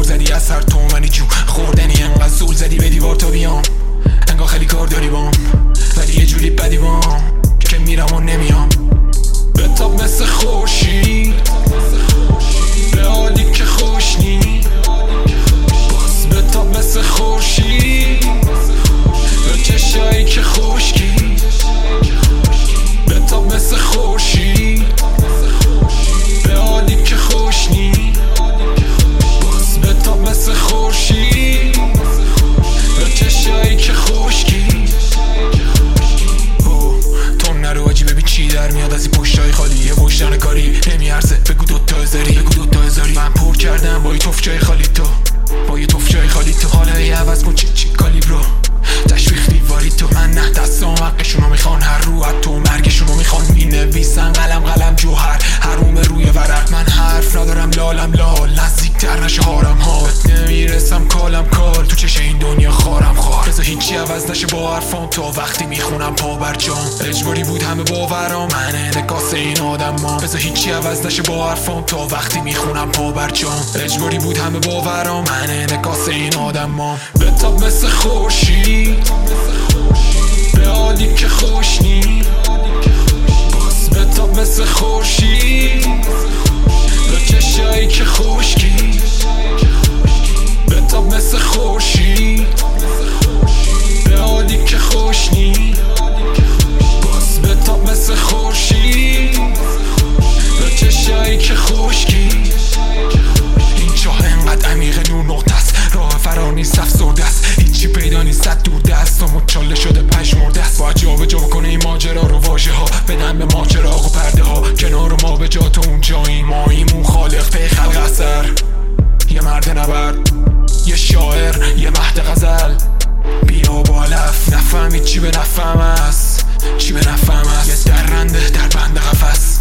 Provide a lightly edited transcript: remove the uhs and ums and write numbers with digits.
زدی از هر تومنی جو خوردنی، انقدر زول زدی به دیوار تا بیام، انگار خیلی کار داری بام، ولی یه جوری بدی بام که میرم و نمیام. بتاب مثل خورشید به حالی که خوشنی، باز بتاب مثل خورشید به چشایی که خشکی. بتاب مثل خورشید به حالی که خوشنی، باز بتاب مثل خورشید به چشایی که خشکی. تو نرو آجی ببین چی در میاد از این پشتای خالی، یه پشتن کاری نمیارزه بگو دوتا هزاری. من پر کردم با یه تفجای خالی، تو با یه تفجای خالی، تو حالا یه عوض کن چی کالیبرو تشویق دیواری. تو من نه دستام حقشونو میخوان، هر رو تو مرگشونو میخوان، مینویسن قلم جوهر حروم روی ورق. من حرف ندارم لالم لال، نزدیکتر نشه هارم ها، نمیرسم کالم کال، تو چشه این دنیا خارم خار. بذار هیچی عوض نشه با حرفام، تا وقتی میخونم پا بر جام، اجباری بود همه باورام، من انعکاس این آدمام. بذار هیچی عوض نشه با حرفام، تا وقتی میخونم پا بر جام، اجباری بود همه باورام، من انعکاس این آدمام. بتاب مثل خورشید به حالی که خوشنی، باز بتاب مثل خورشید به چشایی که خشکی. بتاب مثل خورشید به حالی که خوشنی، باز بتاب مثل خورشید به چشایی که خشکی. این چاه انقدر عمیق نور نقطه است، راه فرار نیست افسرده است، هیچی پیدا نیست صد دور دستم و چاله شده پشمرده است. باید جا کنه این ماجرا رو، واژه ها بدن به ما چراغ و پرده ها، کنار ما به جا تو اون جایی ماییم، اون خالق پی خلق اثر، یه مرد نبرد، یه شاعر، یه مهد غزل. بیا با علف نفهمید چی به نفهم است، یه درنده در بند قفس.